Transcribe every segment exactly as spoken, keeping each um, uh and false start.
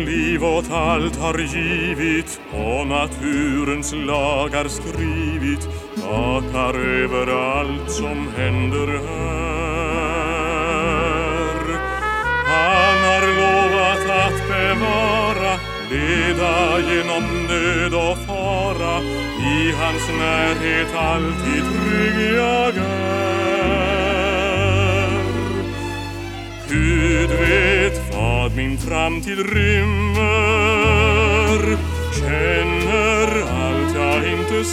liv åt allt har givit och naturens lagar skrivit, vakar över allt som händer här. Han har lovat att bevara, leda genom nöd och fara, i hans närhet alltid trygg jag är. Gud vet vad min framtid rymmer, känner allt jag inte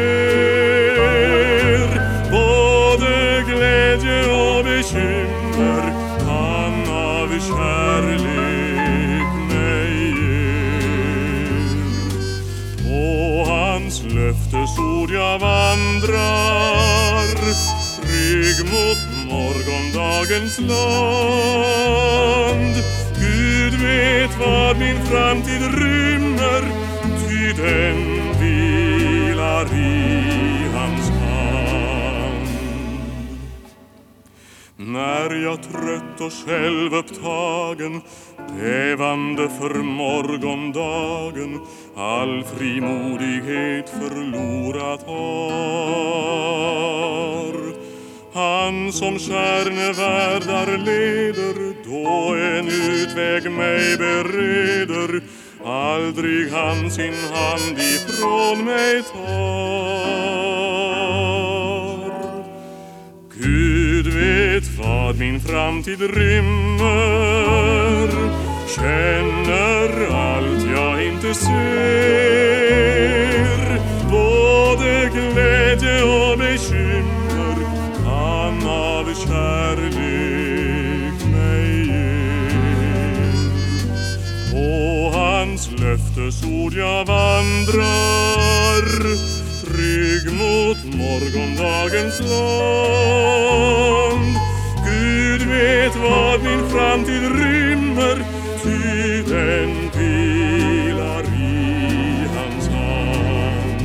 ser, både glädje och bekymmer han av kärlek mig ger. På hans löftesord jag vandrar, trygg mot morgondagens land. Gud vet vad min framtid rymmer, ty den vilar i hans hand. När jag trött och självupptagen, bävande för morgondagen, all frimodighet förlorat har, han som stjärnevärldar leder, då en utväg mig bereder, aldrig han sin hand ifrån mig tar. Gud vet vad min framtid rymmer, känner allt jag inte ser, både glädje och bekymmer han av kärlek mig ger. På hans löftesord jag vandrar, trygg mot morgondagens land. Gud vet vad min framtid rymmer, ty den vilar i hans hand.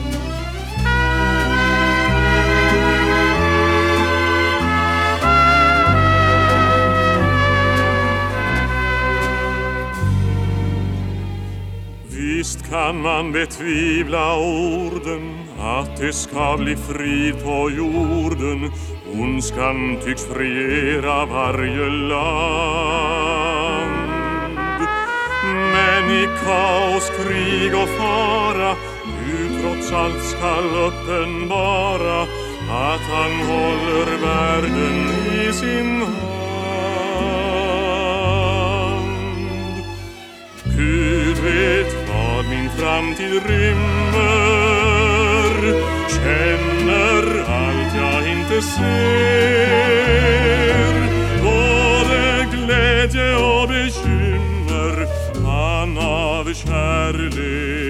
Visst kan man betvivla orden, att det ska bli frid på jorden, ondskan tycks regera varje land. Men i kaos, krig och fara, nu trots allt skall uppenbara att han håller världen i sin hand. Gud vet vad min framtid rymmer, känner allt jag inte ser, både glädje och bekymmer han av kärlek